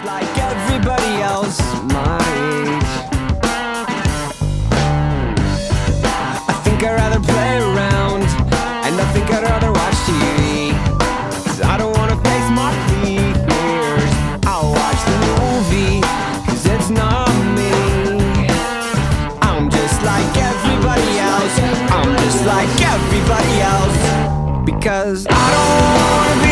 just like everybody else my age. I think I'd rather play around, and I think I'd rather watch TV, 'cause I don't wanna face my fears. I'll watch the movie, 'cause it's not me. I'm just like everybody else. I'm just like everybody else, because I don't wanna be